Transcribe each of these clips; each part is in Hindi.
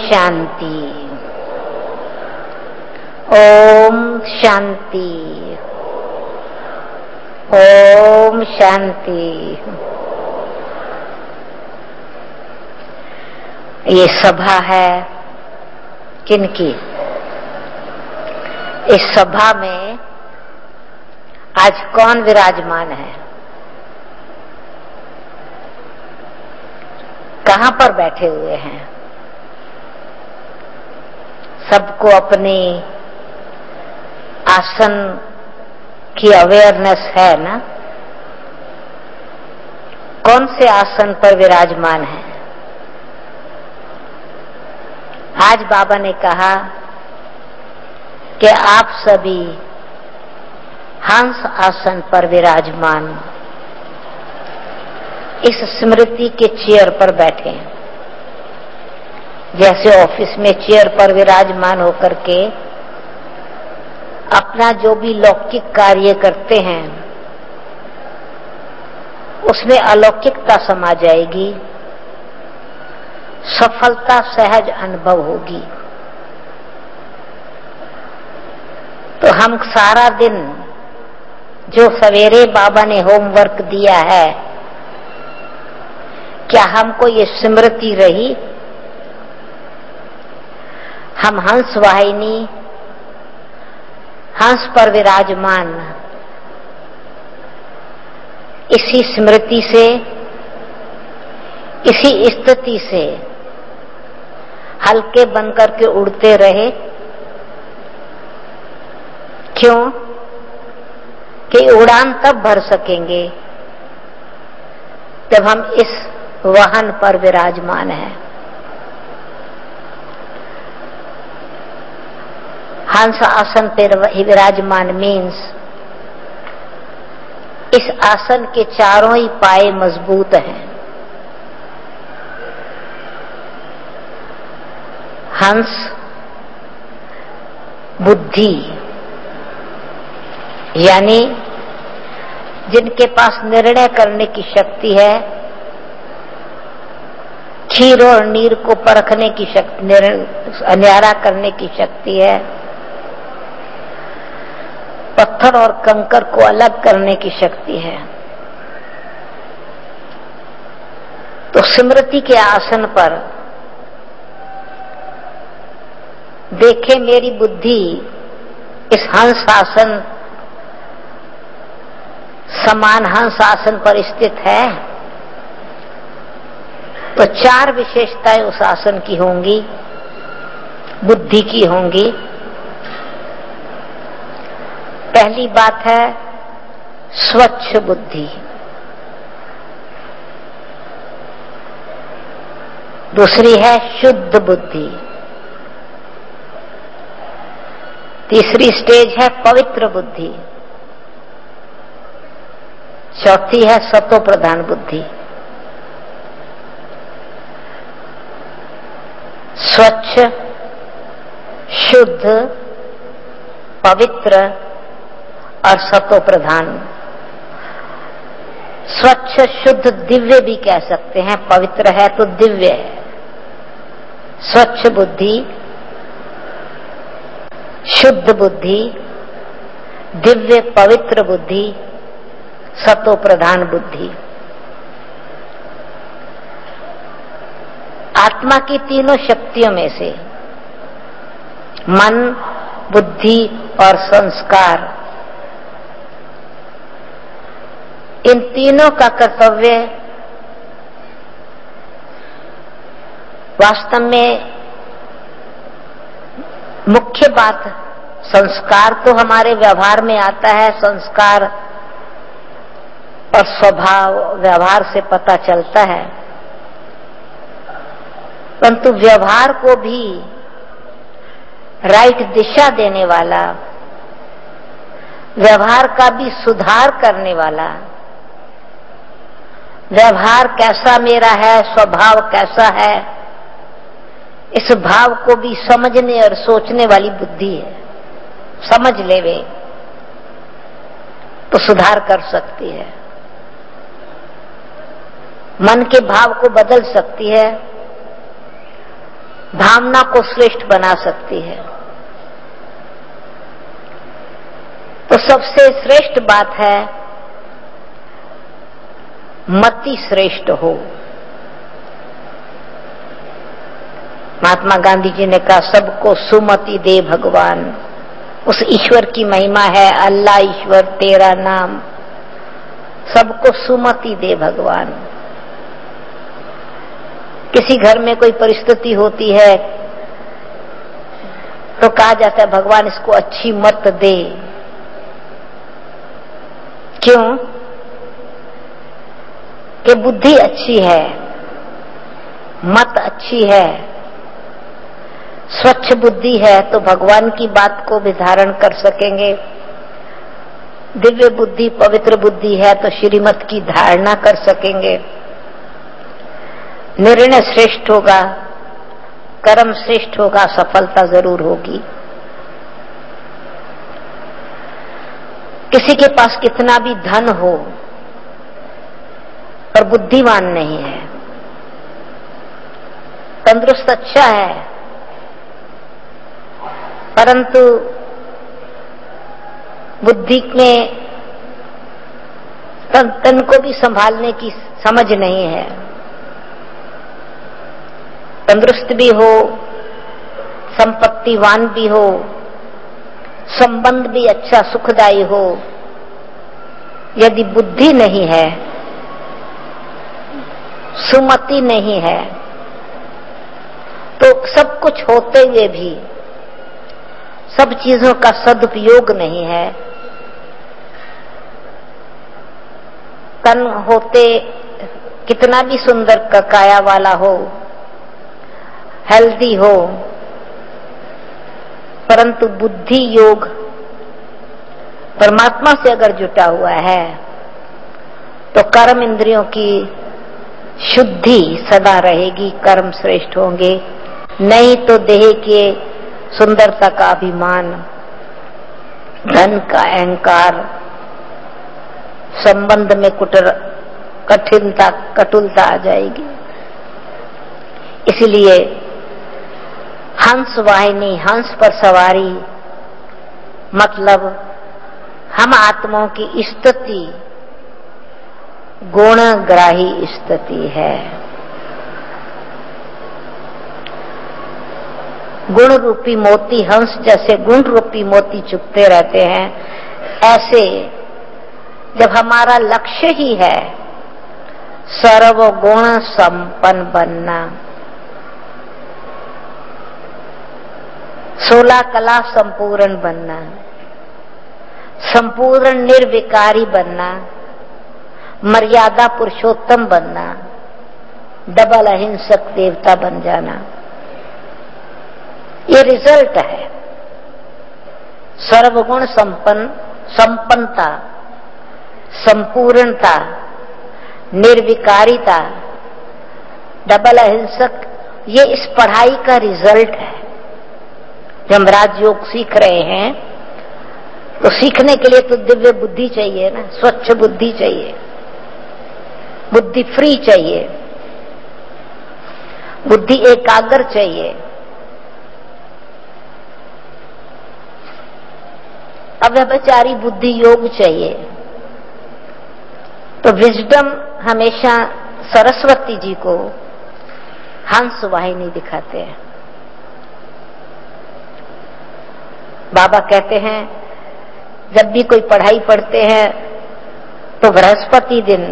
शांति। ओम शांति। ओम शांति। ये सभा है किनकी? इस सभा में आज कौन विराजमान है? कहां पर बैठे हुए हैं? सबको अपनी आसन की अवेयरनेस है ना? कौन से आसन पर विराजमान है? आज बाबा ने कहा कि आप सभी हंस आसन पर विराजमान इस स्मृति के चेयर पर बैठे। जैसे ऑफिस में चेयर पर विराजमान होकर के अपना जो भी लौकिक कार्य करते हैं उसमें अलौकिकता समा जाएगी, सफलता सहज अनुभव होगी। तो हम सारा दिन जो सवेरे बाबा ने होमवर्क दिया है, क्या हमको ये स्मृति रही? हम हंस वाहिनी, हंस पर विराजमान इसी स्मृति से, इसी स्थिति से हल्के बनकर के उड़ते रहे। क्यों? कि उड़ान तब भर सकेंगे जब हम इस वाहन पर विराजमान हैं। हंस आसन पर विराजमान मीन्स इस आसन के चारों ही पाए मजबूत हैं। हंस बुद्धि, यानी जिनके पास निर्णय करने की शक्ति है, क्षीर और नीर को परखने की शक्ति, अन्यारा करने की शक्ति है, पत्थर और कंकर को अलग करने की शक्ति है। तो स्मृति के आसन पर देखे मेरी बुद्धि इस हंस आसन, समान हंस आसन पर स्थित है, तो चार विशेषताएं उस आसन की होंगी, बुद्धि की होंगी। पहली बात है स्वच्छ बुद्धि, दूसरी है शुद्ध बुद्धि, तीसरी स्टेज है पवित्र बुद्धि, चौथी है सतो प्रधान बुद्धि। स्वच्छ, शुद्ध, पवित्र और सतो प्रधान। स्वच्छ, शुद्ध, दिव्य भी कह सकते हैं। पवित्र है तो दिव्य है। स्वच्छ बुद्धि, शुद्ध बुद्धि, दिव्य पवित्र बुद्धि, सतो प्रधान बुद्धि। आत्मा की तीनों शक्तियों में से मन, बुद्धि और संस्कार, इन तीनों का कर्तव्य वास्तव में मुख्य बात, संस्कार तो हमारे व्यवहार में आता है, संस्कार और स्वभाव व्यवहार से पता चलता है, परंतु व्यवहार को भी राइट दिशा देने वाला, व्यवहार का भी सुधार करने वाला, व्यवहार कैसा मेरा है, स्वभाव कैसा है, इस भाव को भी समझने और सोचने वाली बुद्धि है। समझ ले वे तो सुधार कर सकती है, मन के भाव को बदल सकती है, भावना को श्रेष्ठ बना सकती है। तो सबसे श्रेष्ठ बात है मति श्रेष्ठ हो। महात्मा गांधी जी ने कहा, सबको सुमति दे भगवान। उस ईश्वर की महिमा है, अल्लाह ईश्वर तेरा नाम, सबको सुमति दे भगवान। किसी घर में कोई परिस्थिति होती है तो कहा जाता है भगवान इसको अच्छी मत दे। क्यों? कि बुद्धि अच्छी है, मत अच्छी है, स्वच्छ बुद्धि है तो भगवान की बात को भी धारण कर सकेंगे। दिव्य बुद्धि, पवित्र बुद्धि है तो श्रीमत की धारणा कर सकेंगे। निर्णय श्रेष्ठ होगा, कर्म श्रेष्ठ होगा, सफलता जरूर होगी। किसी के पास कितना भी धन हो पर बुद्धिमान नहीं है, तंदुरुस्त अच्छा है, परंतु बुद्धि में तन को भी संभालने की समझ नहीं है। तंदुरुस्त भी हो, संपत्तिवान भी हो, संबंध भी अच्छा सुखदायी हो, यदि बुद्धि नहीं है, सुमति नहीं है, तो सब कुछ होते हुए भी सब चीजों का सदुपयोग नहीं है। तन होते कितना भी सुंदर काया वाला हो, हेल्दी हो, परंतु बुद्धि योग परमात्मा से अगर जुटा हुआ है तो कर्म इंद्रियों की शुद्धि सदा रहेगी, कर्म श्रेष्ठ होंगे। नहीं तो देह के सुंदरता का अभिमान, धन का अहंकार, संबंध में कटुलता आ जाएगी। इसलिए हंस वाहिनी, हंस पर सवारी मतलब हम आत्माओं की स्तुति गुणग्राही स्तुति है। गुण रूपी मोती, हंस जैसे गुण रूपी मोती चुपते रहते हैं, ऐसे जब हमारा लक्ष्य ही है सर्वगुण संपन्न बनना, 16 कला संपूर्ण बनना, संपूर्ण निर्विकारी बनना, मर्यादा पुरुषोत्तम बनना, डबल अहिंसक देवता बन जाना, ये रिजल्ट है। सर्वगुण संपन्नता, संपूर्णता, निर्विकारिता, डबल अहिंसक, ये इस पढ़ाई का रिजल्ट है। जब हम राजयोग सीख रहे हैं तो सीखने के लिए तो दिव्य बुद्धि चाहिए ना, स्वच्छ बुद्धि चाहिए, बुद्धि फ्री चाहिए, बुद्धि एकाग्र चाहिए। अव्यभिचारी बुद्धि योग चाहिए। तो विजडम हमेशा सरस्वती जी को हंस वाहिनी दिखाते हैं। बाबा कहते हैं जब भी कोई पढ़ाई पढ़ते हैं तो बृहस्पति दिन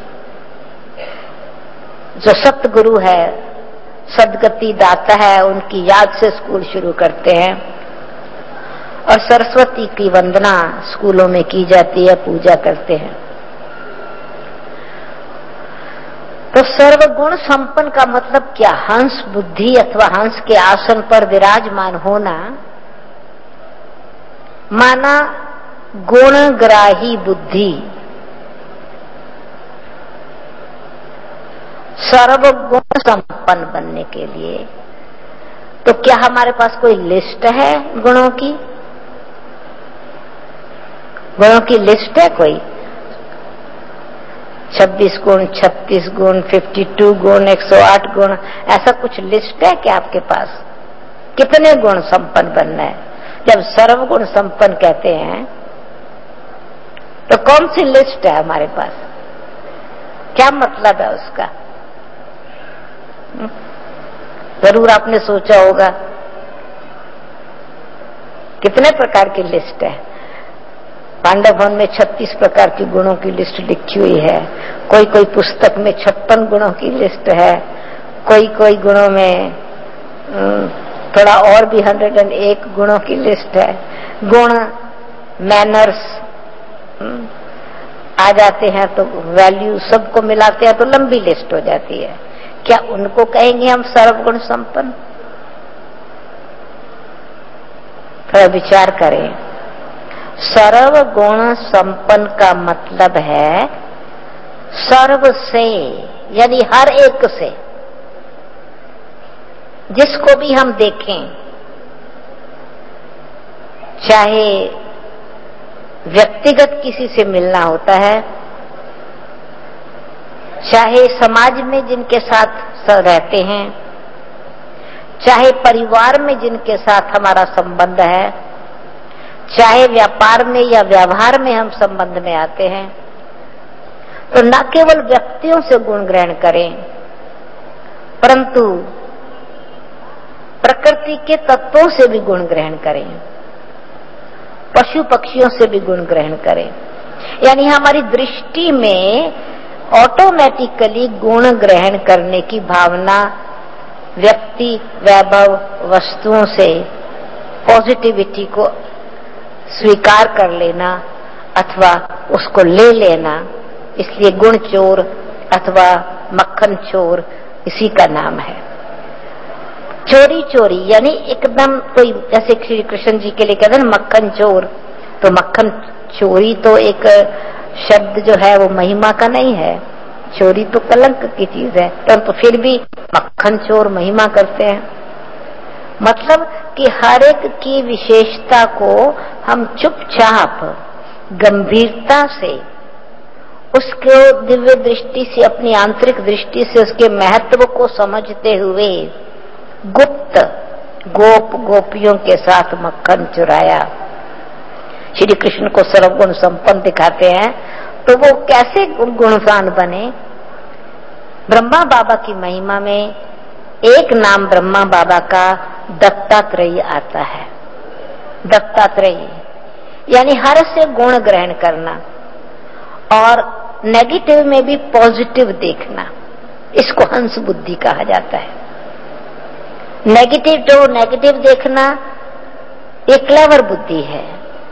जो सतगुरु है, सदगति दाता है, उनकी याद से स्कूल शुरू करते हैं और सरस्वती की वंदना स्कूलों में की जाती है, पूजा करते हैं। तो सर्वगुण संपन्न का मतलब क्या? हंस बुद्धि अथवा हंस के आसन पर विराजमान होना माना गुणग्राही बुद्धि, सर्वगुण संपन्न बनने के लिए। तो क्या हमारे पास कोई लिस्ट है गुणों की? गुणों की लिस्ट है कोई? 26 गुण, 36 गुण, 52 गुण, 108 गुण, ऐसा कुछ लिस्ट है क्या आपके पास? कितने गुण संपन्न बनना है? जब सर्वगुण संपन्न कहते हैं तो कौन सी लिस्ट है हमारे पास? क्या मतलब है उसका? जरूर आपने सोचा होगा कितने प्रकार की लिस्ट है। पांडव भवन में 36 प्रकार की गुणों की लिस्ट लिखी हुई है। कोई कोई पुस्तक में 56 गुणों की लिस्ट है, कोई कोई गुणों में थोड़ा और भी 101 गुणों की लिस्ट है। गुण, मैनर्स आ जाते हैं तो वैल्यू सबको मिलाते हैं तो लंबी लिस्ट हो जाती है। क्या उनको कहेंगे हम सर्वगुण संपन्न? थोड़ा विचार करें। सर्वगुण संपन्न का मतलब है सर्व से, यानी हर एक से, जिसको भी हम देखें, चाहे व्यक्तिगत किसी से मिलना होता है, चाहे समाज में जिनके साथ रहते हैं, चाहे परिवार में जिनके साथ हमारा संबंध है, चाहे व्यापार में या व्यवहार में हम संबंध में आते हैं, तो न केवल व्यक्तियों से गुण ग्रहण करें, परंतु प्रकृति के तत्वों से भी गुण ग्रहण करें, पशु पक्षियों से भी गुण ग्रहण करें। यानी हमारी दृष्टि में ऑटोमेटिकली गुण ग्रहण करने की भावना व्यक्ति, वैभव, वस्तुओं से पॉजिटिविटी को स्वीकार कर लेना अथवा उसको ले लेना, इसलिए गुण चोर अथवा मक्खन चोर इसी का नाम है। चोरी चोरी यानी एकदम कोई, जैसे श्री कृष्ण जी के लिए कहते हैं मक्खन चोर, तो मक्खन चोरी तो एक शब्द जो है वो महिमा का नहीं है, चोरी तो कलंक की चीज है, तो फिर भी मक्खन चोर महिमा करते हैं। मतलब कि हर एक की विशेषता को हम चुपचाप गंभीरता से उसको दिव्य दृष्टि से, अपनी आंतरिक दृष्टि से उसके महत्व को समझते हुए गुप्त गोप गोपियों के साथ मक्खन चुराया। श्री कृष्ण को सर्वगुण संपन्न दिखाते हैं तो वो कैसे गुणवान बने? ब्रह्मा बाबा की महिमा में एक नाम ब्रह्मा बाबा का दत्तात्रेय आता है। दत्तात्रेय यानी हर से गुण ग्रहण करना और नेगेटिव में भी पॉजिटिव देखना, इसको हंस बुद्धि कहा जाता है। नेगेटिव तो नेगेटिव देखना ये क्लेवर बुद्धि है,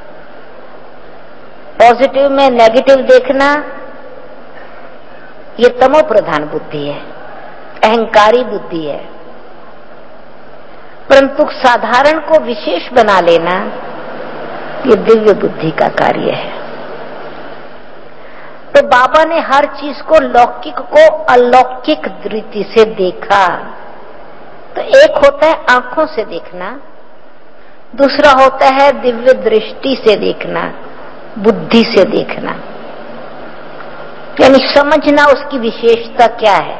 पॉजिटिव में नेगेटिव देखना ये तमो प्रधान बुद्धि है, अहंकारी बुद्धि है। परंतु साधारण को विशेष बना लेना ये दिव्य बुद्धि का कार्य है। तो बाबा ने हर चीज को लौकिक को अलौकिक दृष्टि से देखा। तो एक होता है आंखों से देखना, दूसरा होता है दिव्य दृष्टि से देखना, बुद्धि से देखना, यानी समझना उसकी विशेषता क्या है।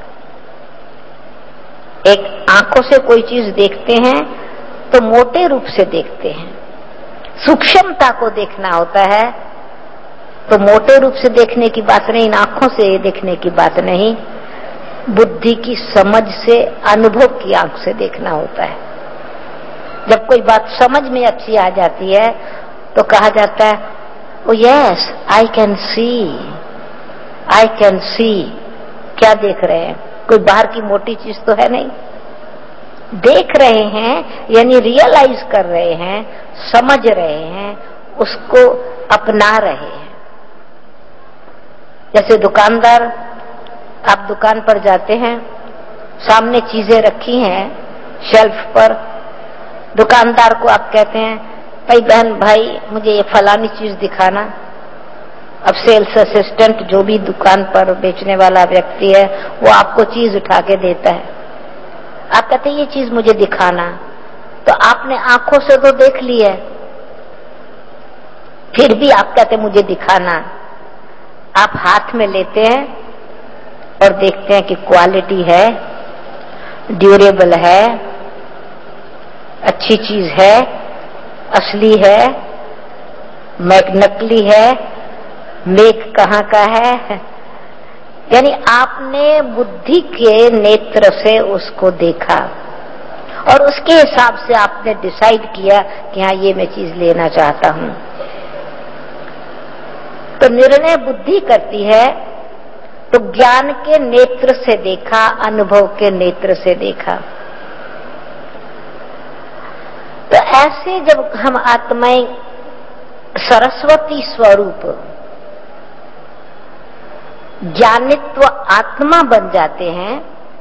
एक आंखों से कोई चीज देखते हैं तो मोटे रूप से देखते हैं, सूक्ष्मता को देखना होता है तो मोटे रूप से देखने की बात नहीं, इन आंखों से देखने की बात नहीं, बुद्धि की समझ से, अनुभव की आंख से देखना होता है। जब कोई बात समझ में अच्छी आ जाती है तो कहा जाता है oh yes I can see, I can see. क्या देख रहे हैं? कोई बाहर की मोटी चीज तो है नहीं, देख रहे हैं यानी रियलाइज कर रहे हैं, समझ रहे हैं, उसको अपना रहे हैं। जैसे दुकानदार, आप दुकान पर जाते हैं, सामने चीजें रखी हैं शेल्फ पर, दुकानदार को आप कहते हैं भाई बहन भाई मुझे ये फलानी चीज दिखाना। अब सेल्स असिस्टेंट जो भी दुकान पर बेचने वाला व्यक्ति है वो आपको चीज उठा के देता है, आप कहते हैं ये चीज मुझे दिखाना, तो आपने आंखों से तो देख ली है, फिर भी आप कहते मुझे दिखाना। आप हाथ में लेते हैं और देखते हैं कि क्वालिटी है, ड्यूरेबल है, अच्छी चीज है, असली है, नकली है, मेक कहाँ का है। यानी आपने बुद्धि के नेत्र से उसको देखा और उसके हिसाब से आपने डिसाइड किया कि हाँ ये मैं चीज लेना चाहता हूं। तो निर्णय बुद्धि करती है। तो ज्ञान के नेत्र से देखा, अनुभव के नेत्र से देखा। तो ऐसे जब हम आत्माएं सरस्वती स्वरूप ज्ञानित्व आत्मा बन जाते हैं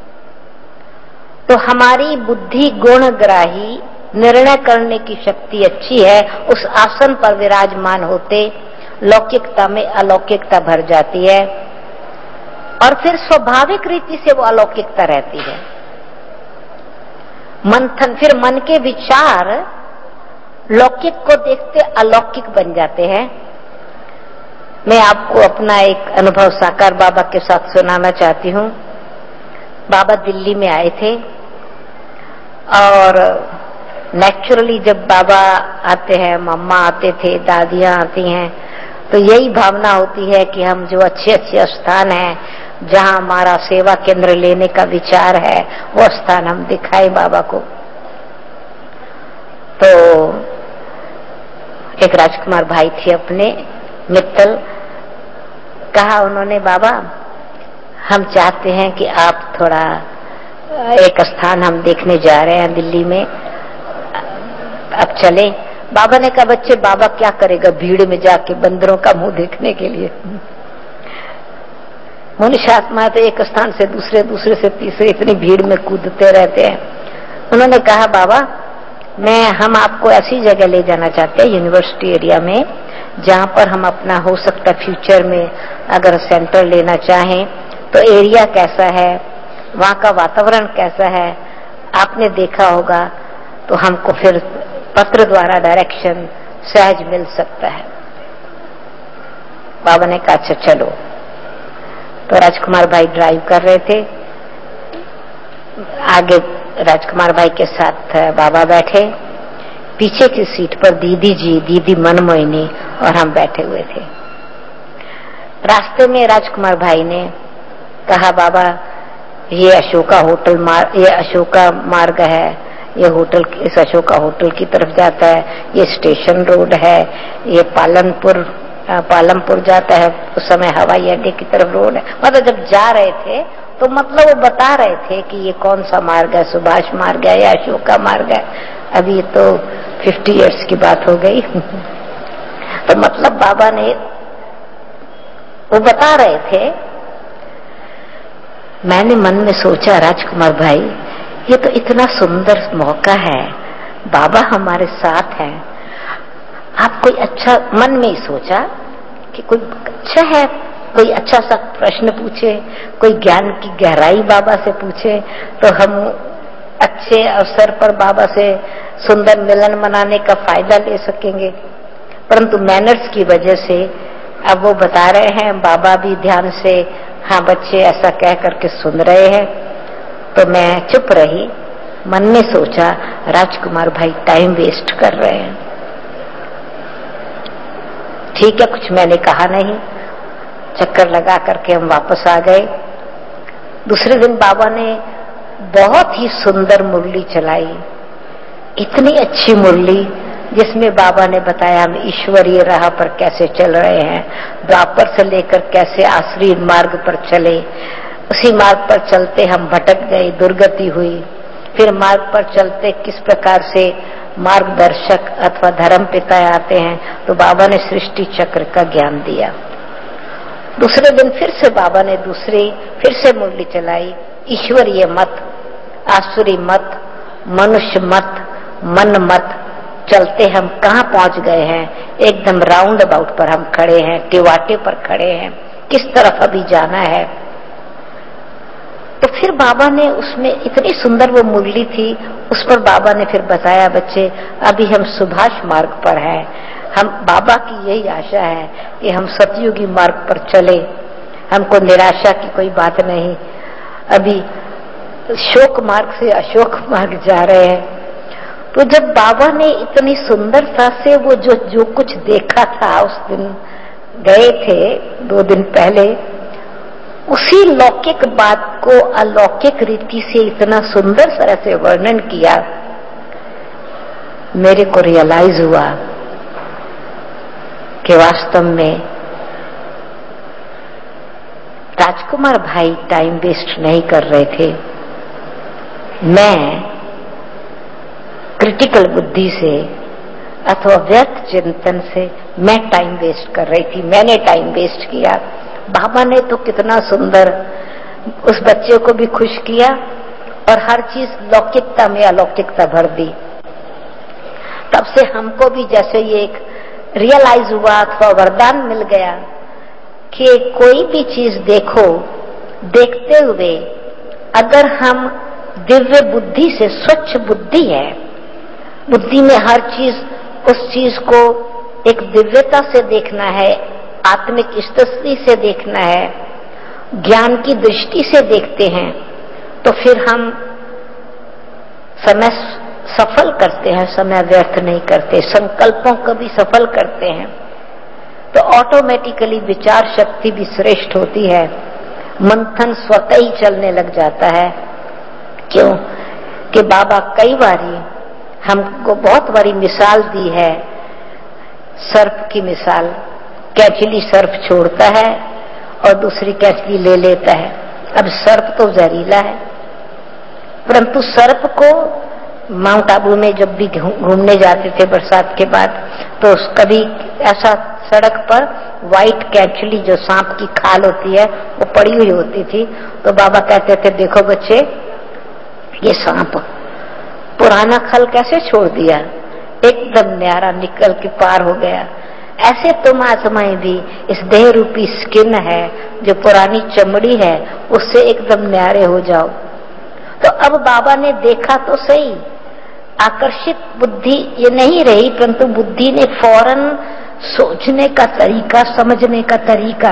तो हमारी बुद्धि गुणग्राही, निर्णय करने की शक्ति अच्छी है। उस आसन पर विराजमान होते लौकिकता में अलौकिकता भर जाती है और फिर स्वाभाविक रीति से वो अलौकिकता रहती है। मंथन, फिर मन के विचार लौकिक को देखते अलौकिक बन जाते हैं। मैं आपको अपना एक अनुभव साकार बाबा के साथ सुनाना चाहती हूँ। बाबा दिल्ली में आए थे और नेचुरली जब बाबा आते हैं, मम्मा आते थे, दादियां आती हैं, तो यही भावना होती है कि हम जो अच्छे अच्छे स्थान हैं जहां हमारा सेवा केंद्र लेने का विचार है वो स्थान हम दिखाएं बाबा को। तो एक राजकुमार भाई थे अपने मित्तल, कहा उन्होंने, बाबा हम चाहते हैं कि आप थोड़ा एक स्थान हम देखने जा रहे हैं दिल्ली में, अब चले। बाबा ने कहा, बच्चे बाबा क्या करेगा भीड़ में जाके बंदरों का मुंह देखने के लिए। मनुष्य आत्मा तो एक स्थान से दूसरे, दूसरे से तीसरे इतनी भीड़ में कूदते रहते हैं। उन्होंने कहा, बाबा हम आपको ऐसी जगह ले जाना चाहते हैं यूनिवर्सिटी एरिया में जहां पर हम अपना हो सकता फ्यूचर में अगर सेंटर लेना चाहें तो एरिया कैसा है, वहां का वातावरण कैसा है, आपने देखा होगा तो हमको फिर पत्र द्वारा डायरेक्शन सहज मिल सकता है। बाबा ने कहा, अच्छा चलो। तो राजकुमार भाई ड्राइव कर रहे थे, आगे राजकुमार भाई के साथ बाबा बैठे, पीछे की सीट पर दीदी जी, दीदी मनमोहिनी और हम बैठे हुए थे। रास्ते में राजकुमार भाई ने कहा, बाबा ये अशोका होटल ये अशोका मार्ग है, ये होटल इस अशोका होटल की तरफ जाता है, ये स्टेशन रोड है, ये पालमपुर जाता है, उस समय हवाई अड्डे की तरफ रोड है। मतलब जब जा रहे थे तो मतलब वो बता रहे थे कि ये कौन सा मार्ग है, सुभाष मार्ग है या अशोका मार्ग है। अभी तो 50 इयर्स की बात हो गई। तो मतलब बाबा ने वो बता रहे थे। मैंने मन में सोचा, राजकुमार भाई ये तो इतना सुंदर मौका है, बाबा हमारे साथ हैं, आप कोई अच्छा, मन में ही सोचा कि कोई अच्छा है, कोई अच्छा सा प्रश्न पूछे, कोई ज्ञान की गहराई बाबा से पूछे तो हम अच्छे अवसर पर बाबा से सुंदर मिलन मनाने का फायदा ले सकेंगे। परंतु मैनर्स की वजह से अब वो बता रहे हैं, बाबा भी ध्यान से हाँ बच्चे ऐसा कह करके सुन रहे हैं, तो मैं चुप रही। मन में सोचा, राजकुमार भाई टाइम वेस्ट कर रहे हैं। ठीक है, कुछ मैंने कहा नहीं, चक्कर लगा करके हम वापस आ गए। दूसरे दिन बाबा ने बहुत ही सुंदर मुरली चलाई, इतनी अच्छी मुरली जिसमें बाबा ने बताया हम ईश्वरीय राह पर कैसे चल रहे हैं, द्वापर से लेकर कैसे आश्रय मार्ग पर चले, उसी मार्ग पर चलते हम भटक गए, दुर्गति हुई, फिर मार्ग पर चलते किस प्रकार से मार्गदर्शक अथवा धर्म पिता आते हैं, तो बाबा ने सृष्टि चक्र का ज्ञान दिया। दूसरे दिन फिर से बाबा ने फिर से मुरली चलाई, ईश्वरीय मत, आसुरी मत, मनुष्य मत, मन मत, चलते हम कहाँ पहुंच गए हैं, एकदम राउंड अबाउट पर हम खड़े हैं, टिवाटे पर खड़े हैं, किस तरफ अभी जाना है। तो फिर बाबा ने उसमें इतनी सुंदर वो मुरली थी, उस पर बाबा ने फिर बताया, बच्चे अभी हम सुभाष मार्ग पर हैं, हम बाबा की यही आशा है कि हम सतयुगी मार्ग पर चले, हमको निराशा की कोई बात नहीं। अभी शोक मार्ग से अशोक मार्ग जा रहे हैं। तो जब बाबा ने इतनी सुंदरता से वो जो कुछ देखा था, उस दिन गए थे 2 दिन पहले, उसी लौकिक बात को अलौकिक रीति से इतना सुंदर तरह से वर्णन किया, मेरे को रियलाइज हुआ कि वास्तव में राजकुमार भाई टाइम वेस्ट नहीं कर रहे थे। मैं क्रिटिकल बुद्धि से अथवा व्यर्थ चिंतन से मैं टाइम वेस्ट कर रही थी, मैंने टाइम वेस्ट किया। बाबा ने तो कितना सुंदर उस बच्चे को भी खुश किया और हर चीज लौकिकता में अलौकिकता भर दी। तब से हमको भी जैसे ये एक रियलाइज हुआ अथवा वरदान मिल गया कि कोई भी चीज देखो, देखते हुए अगर हम दिव्य बुद्धि से, स्वच्छ बुद्धि है, बुद्धि में हर चीज, उस चीज को एक दिव्यता से देखना है, आत्मिक स्थिति से देखना है, ज्ञान की दृष्टि से देखते हैं, तो फिर हम समय सफल करते हैं, समय व्यर्थ नहीं करते, संकल्पों को भी सफल करते हैं। तो ऑटोमेटिकली विचार शक्ति भी श्रेष्ठ होती है, मंथन स्वतः ही चलने लग जाता है। क्यों कि बाबा कई बारी हमको बहुत बड़ी मिसाल दी है, सर्प की मिसाल। कैचली सर्प छोड़ता है और दूसरी कैचली ले लेता है। अब सर्प तो जहरीला है, परंतु सर्प को माउंट आबू में जब भी घूमने जाते थे बरसात के बाद, तो कभी ऐसा सड़क पर व्हाइट कैचली, जो सांप की खाल होती है, वो पड़ी हुई होती थी। तो बाबा कहते थे, देखो बच्चे, ये सांप पुराना खल कैसे छोड़ दिया, एकदम न्यारा निकल के पार हो गया। ऐसे तुम आत्माएं भी इस देह रूपी स्किन है, जो पुरानी चमड़ी है, उससे एकदम न्यारे हो जाओ। तो अब बाबा ने देखा तो सही, आकर्षित बुद्धि ये नहीं रही, परंतु बुद्धि ने फौरन सोचने का तरीका, समझने का तरीका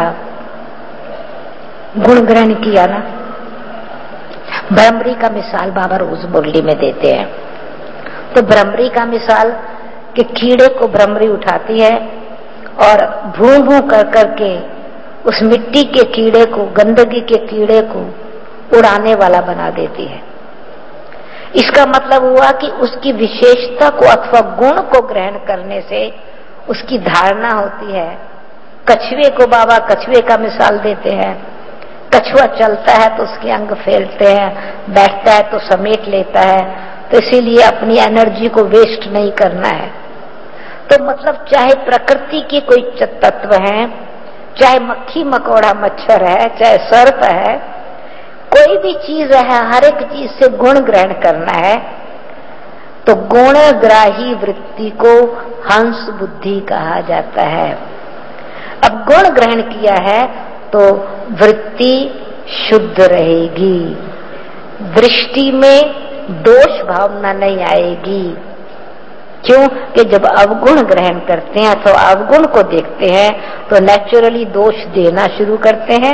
गुण ग्रहण किया ना। भ्रमरी का मिसाल बाबा रोज मुरली में देते हैं। तो भ्रमरी का मिसाल कि कीड़े को भ्रमरी उठाती है और भू भू कर करके उस मिट्टी के कीड़े को, गंदगी के कीड़े को उड़ाने वाला बना देती है। इसका मतलब हुआ कि उसकी विशेषता को अथवा गुण को ग्रहण करने से उसकी धारणा होती है। कछुए को बाबा कछुए का मिसाल देते हैं। कछुआ चलता है तो उसके अंग फैलते हैं, बैठता है तो समेट लेता है, तो इसीलिए अपनी एनर्जी को वेस्ट नहीं करना है। तो मतलब चाहे प्रकृति के कोई तत्व है, चाहे मक्खी मकोड़ा मच्छर है, चाहे सर्प है, कोई भी चीज है, हर एक चीज से गुण ग्रहण करना है। तो गुणग्राही वृत्ति को हंस बुद्धि कहा जाता है। अब गुण ग्रहण किया है तो वृत्ति शुद्ध रहेगी, दृष्टि में दोष भावना नहीं आएगी। क्यों कि जब अवगुण ग्रहण करते हैं तो अवगुण को देखते हैं तो नेचुरली दोष देना शुरू करते हैं,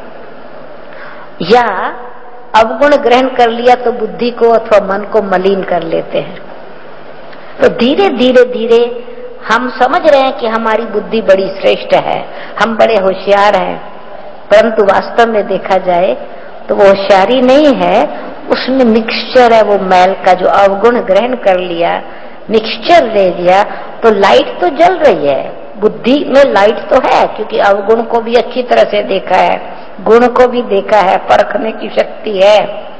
या अवगुण ग्रहण कर लिया तो बुद्धि को अथवा मन को मलिन कर लेते हैं। तो धीरे धीरे धीरे हम समझ रहे हैं कि हमारी बुद्धि बड़ी श्रेष्ठ है, हम बड़े होशियार हैं, परंतु वास्तव में देखा जाए तो वो होशियारी नहीं है, उसमें मिक्सचर है वो मैल का, जो अवगुण ग्रहण कर लिया, मिक्सचर ले लिया, तो लाइट तो जल रही है, बुद्धि में लाइट तो है, क्योंकि अवगुण को भी अच्छी तरह से देखा है, गुण को भी देखा है, परखने की शक्ति है।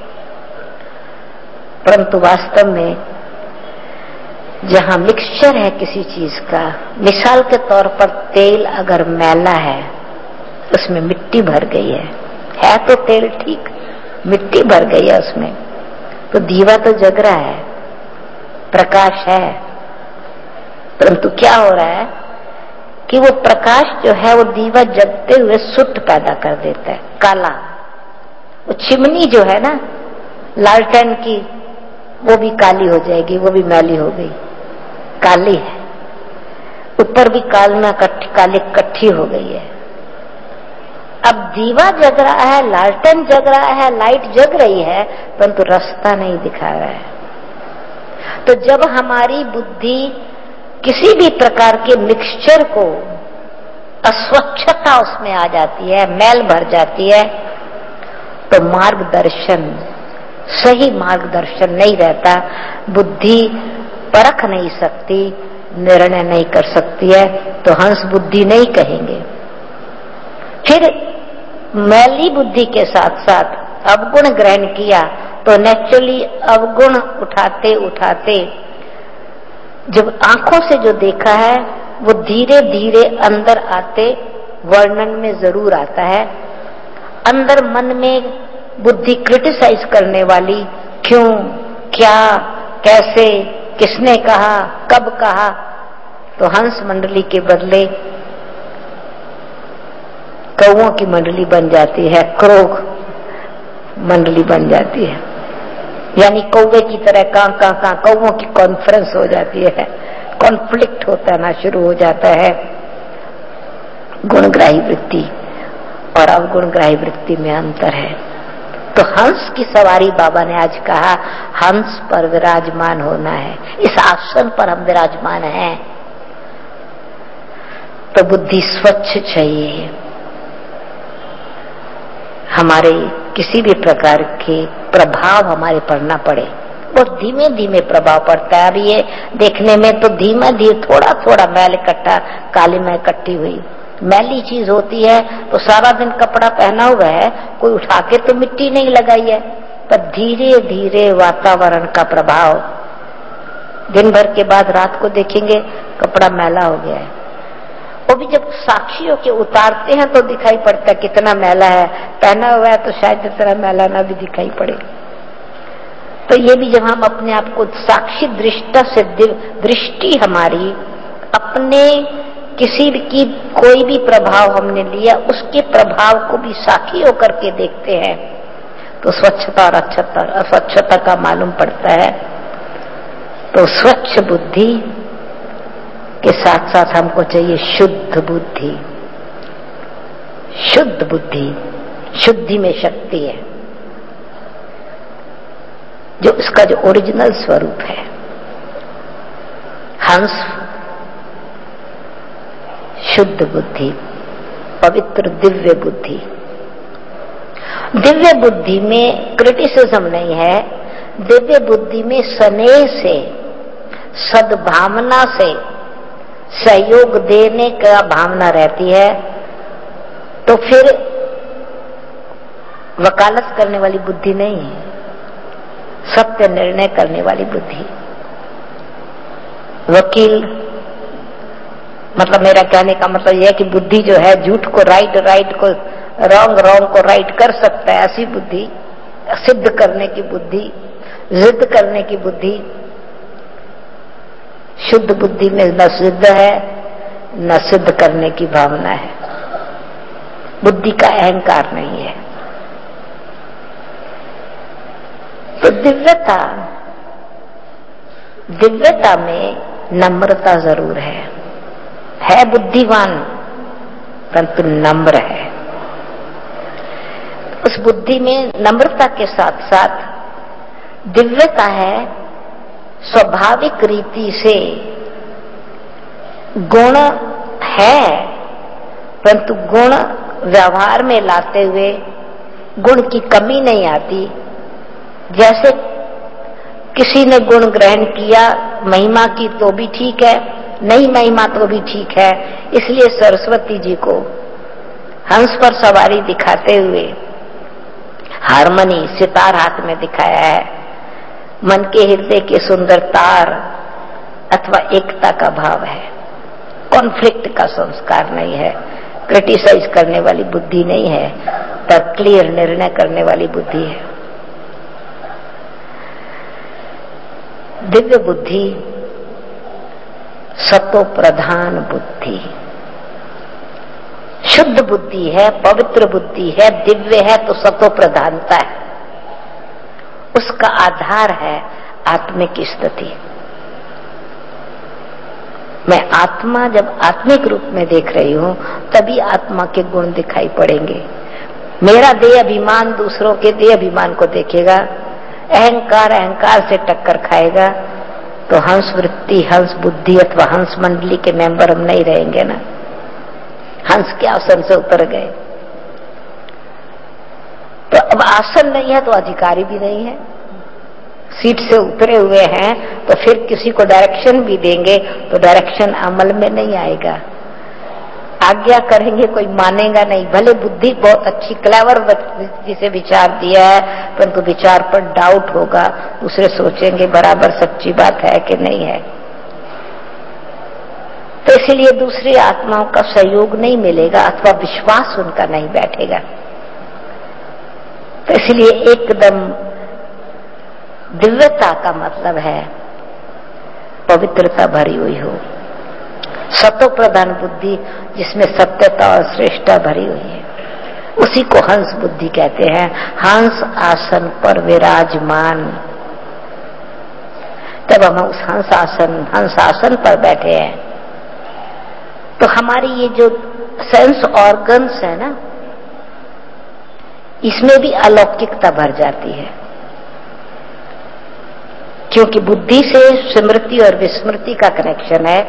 परंतु वास्तव में जहां मिक्सचर है किसी चीज का, मिसाल के तौर पर तेल अगर मैला है, उसमें मिट्टी भर गई है तो तेल ठीक, मिट्टी भर गई है उसमें, तो दीवा तो जग रहा है, प्रकाश है, परंतु क्या हो रहा है कि वो प्रकाश जो है वो दीवा जगते हुए सुट पैदा कर देता है, काला। वो चिमनी जो है ना लालटेन की, वो भी काली हो जाएगी, वो भी मैली हो गई, काली है। ऊपर भी काली कट्ठी हो गई है। अब दीवा जग रहा है, लालटेन जग रहा है, लाइट जग रही है, परंतु रास्ता नहीं दिखा रहा है। तो जब हमारी बुद्धि किसी भी प्रकार के मिक्सचर को, अस्वच्छता उसमें आ जाती है, मैल भर जाती है, तो मार्गदर्शन, सही मार्गदर्शन नहीं रहता। बुद्धि परख नहीं सकती, निर्णय नहीं कर सकती है, तो हंस बुद्धि नहीं कहेंगे। फिर मैली बुद्धि के साथ साथ अवगुण ग्रहण किया तो नेचुरली अवगुण उठाते उठाते जब आंखों से जो देखा है वो धीरे धीरे अंदर आते वर्णन में जरूर आता है। अंदर मन में बुद्धि क्रिटिसाइज करने वाली, क्यों, क्या, कैसे, किसने कहा, कब कहा, तो हंस मंडली के बदले कौओं की मंडली बन जाती है, क्रो मंडली बन जाती है। यानी कौवे की तरह कां कौओं की कॉन्फ्रेंस हो जाती है, कॉन्फ्लिक्ट होता ना शुरू हो जाता है। गुणग्राही वृत्ति और अवगुणग्राही वृत्ति में अंतर है। तो हंस की सवारी बाबा ने आज कहा, हंस पर विराजमान होना है, इस आसन पर हम विराजमान हैं। तो बुद्धि स्वच्छ चाहिए, हमारे किसी भी प्रकार के प्रभाव हमारे पर न पड़े। और धीमे धीमे प्रभाव पड़ता है। अभी ये देखने में तो धीमे धीरे थोड़ा थोड़ा मैल इकट्ठा, काली में इकट्ठी हुई मैली चीज होती है, तो सारा दिन कपड़ा पहना हुआ है, कोई उठा के तो मिट्टी नहीं लगाई है, पर धीरे धीरे वातावरण का प्रभाव, दिन भर के बाद रात को देखेंगे कपड़ा मैला हो गया है। वो भी जब साक्षियों के उतारते हैं तो दिखाई पड़ता है कितना मैला है, पहना हुआ है तो शायद इतना मैला ना भी दिखाई पड़े। तो ये भी जब हम अपने आप को साक्षी दृष्टा से, दृष्टि हमारी अपने किसी की कोई भी प्रभाव हमने लिया, उसके प्रभाव को भी साक्षी होकर के देखते हैं, तो स्वच्छता और अस्वच्छता का मालूम पड़ता है। तो स्वच्छ बुद्धि के साथ साथ हमको चाहिए शुद्ध बुद्धि। शुद्ध बुद्धि, शुद्धि में शक्ति है, जो इसका जो ओरिजिनल स्वरूप है। हंस शुद्ध बुद्धि, पवित्र दिव्य बुद्धि। दिव्य बुद्धि में क्रिटिसिज्म नहीं है, दिव्य बुद्धि में स्नेह से, सद्भावना से सहयोग देने का भावना रहती है। तो फिर वकालत करने वाली बुद्धि नहीं है, सत्य निर्णय करने वाली बुद्धि। वकील मतलब, मेरा कहने का मतलब यह है कि बुद्धि जो है झूठ को राइट, राइट को रॉन्ग, रॉन्ग को राइट कर सकता है, ऐसी बुद्धि, सिद्ध करने की बुद्धि, जिद करने की बुद्धि। शुद्ध बुद्धि में न सिद्ध है न सिद्ध करने की भावना है, बुद्धि का अहंकार नहीं है। तो दिव्यता में नम्रता जरूर है बुद्धिवान परंतु नम्र है। उस बुद्धि में नम्रता के साथ साथ दिव्यता है, स्वाभाविक रीति से गुण है, परंतु गुण व्यवहार में लाते हुए गुण की कमी नहीं आती। जैसे किसी ने गुण ग्रहण किया महिमा की तो भी ठीक है, नहीं महिमा तो भी ठीक है। इसलिए सरस्वती जी को हंस पर सवारी दिखाते हुए हारमोनी, सितार हाथ में दिखाया है। मन के हृदय के सुंदर तार अथवा एकता का भाव है, कॉन्फ्लिक्ट का संस्कार नहीं है, क्रिटिसाइज करने वाली बुद्धि नहीं है, पर क्लियर निर्णय करने वाली बुद्धि है। दिव्य बुद्धि सतो प्रधान बुद्धि, शुद्ध बुद्धि है, पवित्र बुद्धि है, दिव्य है, तो सतो प्रधानता है। उसका आधार है आत्मिक स्थिति। मैं आत्मा जब आत्मिक रूप में देख रही हूं तभी आत्मा के गुण दिखाई पड़ेंगे। मेरा देह अभिमान दूसरों के देह अभिमान को देखेगा, अहंकार अहंकार से टक्कर खाएगा, तो हंस वृत्ति, हंस बुद्धि अथवा हंस मंडली के मेंबर हम नहीं रहेंगे ना। हंस के आसन से उतर गए, तो अब आसन नहीं है तो अधिकारी भी नहीं है। सीट से उतरे हुए हैं तो फिर किसी को डायरेक्शन भी देंगे तो डायरेक्शन अमल में नहीं आएगा। आज्ञा करेंगे कोई मानेगा नहीं, भले बुद्धि बहुत अच्छी क्लेवर जिसे विचार दिया है, परंतु विचार पर डाउट होगा, दूसरे सोचेंगे बराबर सच्ची बात है कि नहीं है। तो इसलिए दूसरी आत्माओं का सहयोग नहीं मिलेगा अथवा विश्वास उनका नहीं बैठेगा। तो इसलिए एकदम दिव्यता का मतलब है पवित्रता भरी हुई हो, सतो प्रधान बुद्धि जिसमें सत्यता और श्रेष्ठता भरी हुई है, उसी को हंस बुद्धि कहते हैं। हंस आसन पर विराजमान। तब हम उस हंस आसन पर बैठे हैं तो हमारी ये जो सेंस ऑर्गन्स है ना, इसमें भी अलौकिकता भर जाती है, क्योंकि बुद्धि से स्मृति और विस्मृति का कनेक्शन है।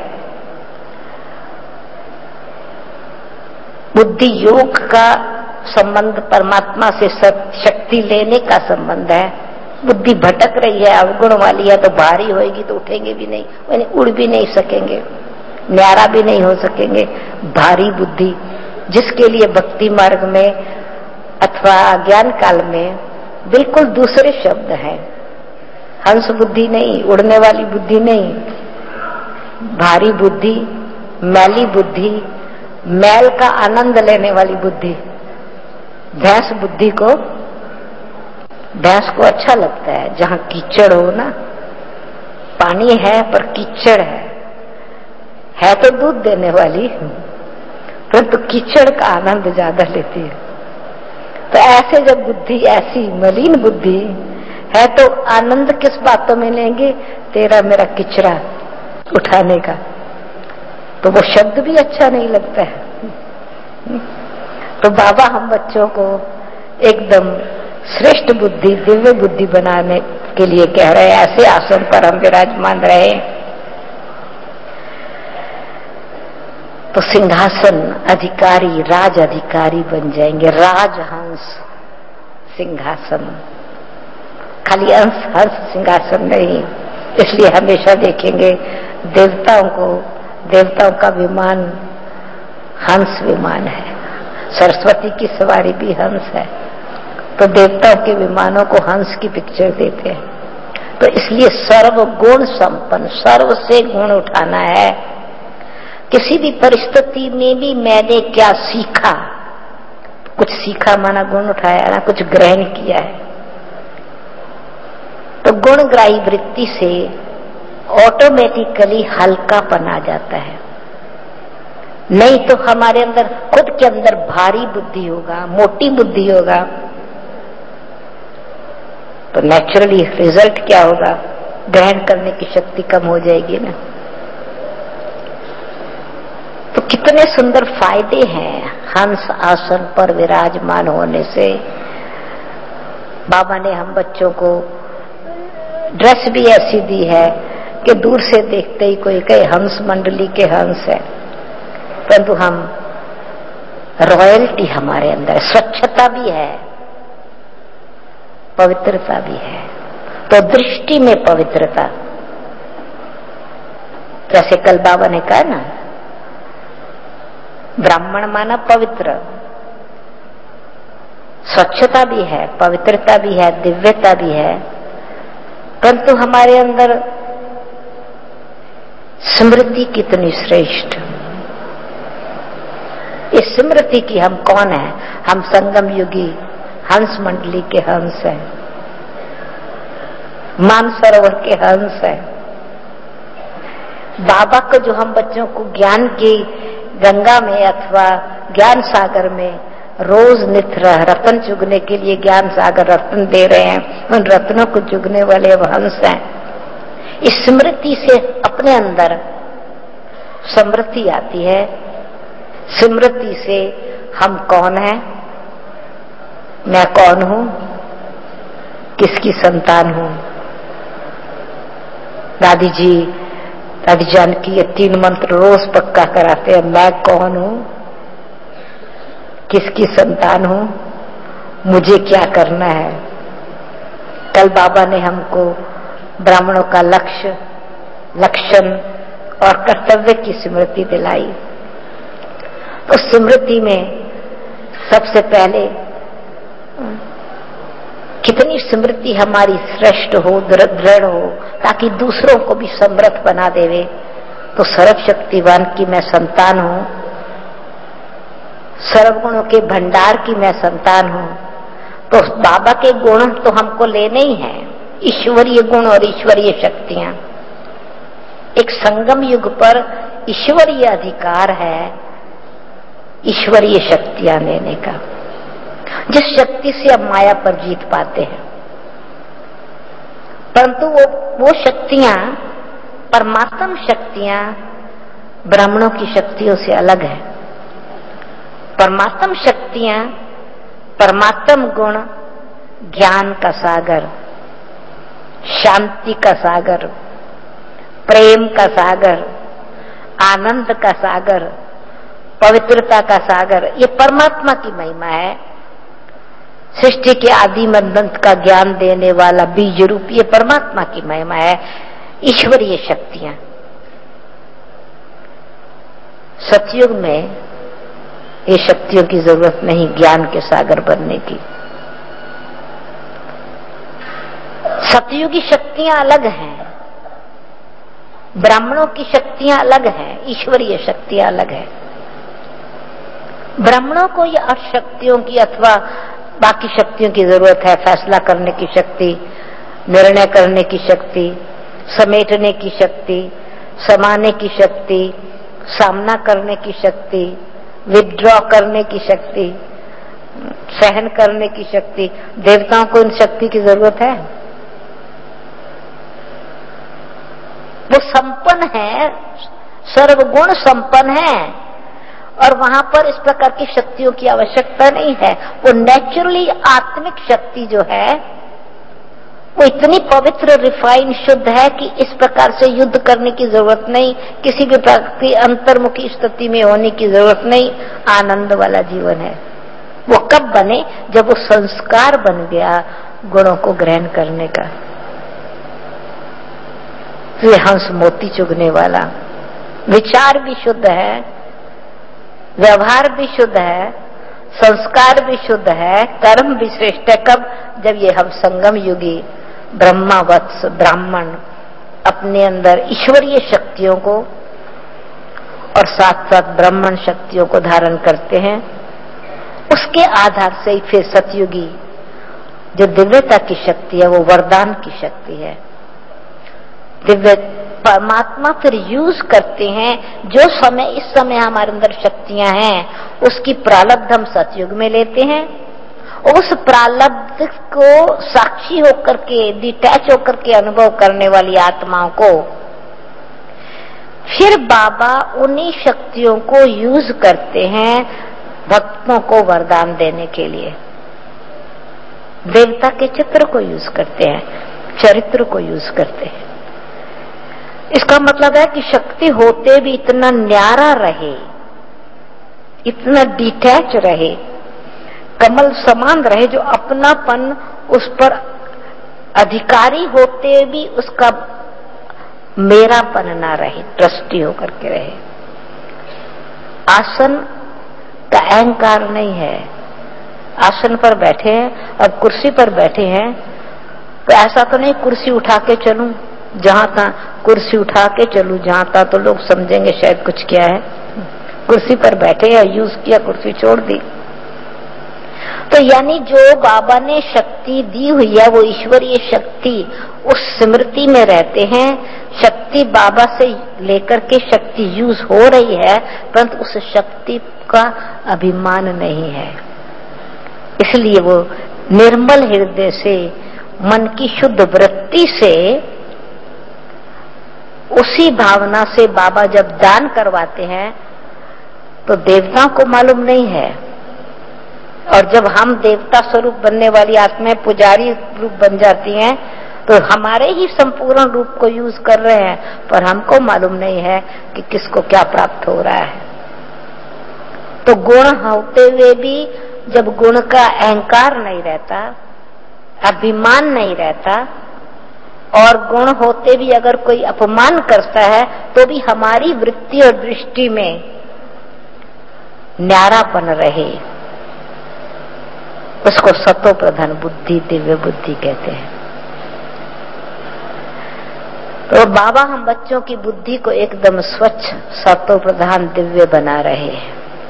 बुद्धि योग का संबंध परमात्मा से शक्ति लेने का संबंध है। बुद्धि भटक रही है, अवगुण वाली है, तो भारी होएगी तो उठेंगे भी नहीं, यानी उड़ भी नहीं सकेंगे, न्यारा भी नहीं हो सकेंगे। भारी बुद्धि जिसके लिए भक्ति मार्ग में अथवा ज्ञान काल में बिल्कुल दूसरे शब्द हैं। हंस बुद्धि नहीं, उड़ने वाली बुद्धि नहीं, भारी बुद्धि, मैली बुद्धि, मैल का आनंद लेने वाली बुद्धि। भैंस बुद्धि को, भैंस को अच्छा लगता है जहां कीचड़ हो ना, पानी है पर कीचड़ है तो दूध देने वाली, परंतु कीचड़ का आनंद ज्यादा लेती है। तो ऐसे जब बुद्धि ऐसी मलिन बुद्धि है तो आनंद किस बातों में लेंगे? तेरा मेरा किचरा उठाने का, तो वो शब्द भी अच्छा नहीं लगता है। तो बाबा हम बच्चों को एकदम श्रेष्ठ बुद्धि, दिव्य बुद्धि बनाने के लिए कह रहे हैं, ऐसे आसन पर हम विराजमान रहे तो सिंहासन अधिकारी, राज अधिकारी बन जाएंगे। राजहंस सिंहासन, खाली हंस सिंहासन नहीं। इसलिए हमेशा देखेंगे देवताओं को, देवताओं का विमान हंस विमान है। सरस्वती की सवारी भी हंस है, तो देवताओं के विमानों को हंस की पिक्चर देते हैं। तो इसलिए सर्व गुण संपन्न, सर्व से गुण उठाना है। किसी भी परिस्थिति में भी मैंने क्या सीखा, कुछ सीखा माना गुण उठाया ना, कुछ ग्रहण किया है। तो गुणग्राही वृत्ति से ऑटोमेटिकली हल्कापन आ जाता है। नहीं तो हमारे अंदर, खुद के अंदर भारी बुद्धि होगा, मोटी बुद्धि होगा, तो नेचुरली रिजल्ट क्या होगा? ग्रहण करने की शक्ति कम हो जाएगी ना। तो कितने सुंदर फायदे हैं हंस आसन पर विराजमान होने से। बाबा ने हम बच्चों को ड्रेस भी ऐसी दी है कि दूर से देखते ही कोई कहे हंस मंडली के हंस है, परंतु हम रॉयल्टी हमारे अंदर, स्वच्छता भी है, पवित्रता भी है। तो दृष्टि में पवित्रता, जैसे कल बाबा ने कहा ना, ब्राह्मण माना पवित्र, स्वच्छता भी है, पवित्रता भी है, दिव्यता भी है, परंतु हमारे अंदर स्मृति कितनी श्रेष्ठ। इस स्मृति की हम कौन है? हम संगम युगी हंस मंडली के हंस हैं, मानसरोवर के हंस हैं। बाबा को जो हम बच्चों को ज्ञान की गंगा में अथवा ज्ञान सागर में रोज नित्य रत्न चुगने के लिए ज्ञान सागर रत्न दे रहे हैं, उन रत्नों को चुगने वाले अब हंस हैं। इस स्मृति से अपने अंदर स्मृति आती है। स्मृति से हम कौन हैं, मैं कौन हूं, किसकी संतान हूं। दादी जानकी ये 3 मंत्र रोज पक्का कराते हैं। मैं कौन हूं, किसकी संतान हूं, मुझे क्या करना है। कल बाबा ने हमको ब्राह्मणों का लक्ष्य, लक्षण और कर्तव्य की स्मृति दिलाई। तो स्मृति में सबसे पहले कितनी स्मृति हमारी श्रेष्ठ हो, दृढ़ हो, ताकि दूसरों को भी समर्थ बना देवे। तो सर्वशक्तिवान की मैं संतान हूं, सर्वगुणों के भंडार की मैं संतान हूं। तो बाबा के गुण तो हमको लेने ही हैं, ईश्वरीय गुण और ईश्वरीय शक्तियां। एक संगम युग पर ईश्वरीय अधिकार है ईश्वरीय शक्तियां लेने का, जिस शक्ति से अब माया पर जीत पाते हैं। परंतु वो शक्तियां, परमात्म शक्तियां ब्राह्मणों की शक्तियों से अलग है। परमात्म शक्तियां, परमात्म गुण, ज्ञान का सागर, शांति का सागर, प्रेम का सागर, आनंद का सागर, पवित्रता का सागर, ये परमात्मा की महिमा है। सृष्टि के आदि मदंत का ज्ञान देने वाला बीज रूप ये परमात्मा की महिमा है, ईश्वरीय शक्तियां। सतयुग में ये शक्तियों की जरूरत नहीं ज्ञान के सागर बनने की। सतयुगी शक्तियां अलग हैं, ब्राह्मणों की शक्तियां अलग हैं, ईश्वरीय शक्तियां अलग है। ब्राह्मणों को ये शक्तियों की अथवा बाकी शक्तियों की जरूरत है। फैसला करने की शक्ति, निर्णय करने की शक्ति, समेटने की शक्ति, समाने की शक्ति, सामना करने की शक्ति, विथड्रॉ करने की शक्ति, सहन करने की शक्ति। देवताओं को इन शक्ति की जरूरत है? वो संपन्न है, सर्वगुण संपन्न है, और वहां पर इस प्रकार की शक्तियों की आवश्यकता नहीं है। वो नेचुरली आत्मिक शक्ति जो है वो इतनी पवित्र, रिफाइन, शुद्ध है कि इस प्रकार से युद्ध करने की जरूरत नहीं, किसी भी प्रकार की अंतर्मुखी स्थिति में होने की जरूरत नहीं। आनंद वाला जीवन है। वो कब बने? जब वो संस्कार बन गया गुणों को ग्रहण करने का। तो ये हंस मोती चुगने वाला, विचार भी शुद्ध है, व्यवहार भी शुद्ध है, संस्कार भी शुद्ध है, कर्म भी श्रेष्ठ है। कब? जब ये हम संगम युगी ब्रह्मावत्स ब्राह्मण अपने अंदर ईश्वरीय शक्तियों को और साथ साथ ब्राह्मण शक्तियों को धारण करते हैं। उसके आधार से फिर सतयुगी जो दिव्यता की शक्ति है वो वरदान की शक्ति है। दिव्य परमात्मा फिर यूज करते हैं जो समय, इस समय हमारे अंदर शक्तियां हैं उसकी प्रारब्ध हम सतयुग में लेते हैं। उस प्रारब्ध को साक्षी होकर के, डिटैच होकर के अनुभव करने वाली आत्माओं को फिर बाबा उन्हीं शक्तियों को यूज करते हैं भक्तों को वरदान देने के लिए। देवता के चित्र को यूज करते हैं, चरित्र को यूज करते हैं। इसका मतलब है कि शक्ति होते भी इतना न्यारा रहे, इतना डिटैच रहे, कमल समान रहे, जो अपनापन उस पर अधिकारी होते भी उसका मेरापन ना रहे, ट्रस्टी होकर के रहे। आसन का अहंकार नहीं है। आसन पर बैठे हैं, अब कुर्सी पर बैठे हैं तो ऐसा तो नहीं कुर्सी उठा के चलूं जहां था, कुर्सी उठा के चलूं जहां था तो लोग समझेंगे शायद कुछ किया है। कुर्सी पर बैठे या यूज किया, कुर्सी छोड़ दी। तो यानी जो बाबा ने शक्ति दी हुई है वो ईश्वरीय शक्ति, उस स्मृति में रहते हैं। शक्ति बाबा से लेकर के शक्ति यूज हो रही है, परंतु उस शक्ति का अभिमान नहीं है। इसलिए वो निर्मल हृदय से, मन की शुद्ध वृत्ति से उसी भावना से बाबा जब दान करवाते हैं तो देवताओं को मालूम नहीं है, और जब हम देवता स्वरूप बनने वाली आत्माएं पुजारी रूप बन जाती हैं तो हमारे ही संपूर्ण रूप को यूज कर रहे हैं, पर हमको मालूम नहीं है कि किसको क्या प्राप्त हो रहा है। तो गुण होते हुए भी जब गुण का अहंकार नहीं रहता, अभिमान नहीं रहता, और गुण होते भी अगर कोई अपमान करता है तो भी हमारी वृत्ति और दृष्टि में न्यारापन रहे, उसको सतो प्रधान बुद्धि, दिव्य बुद्धि कहते हैं। तो बाबा हम बच्चों की बुद्धि को एकदम स्वच्छ, सतो प्रधान, दिव्य बना रहे हैं।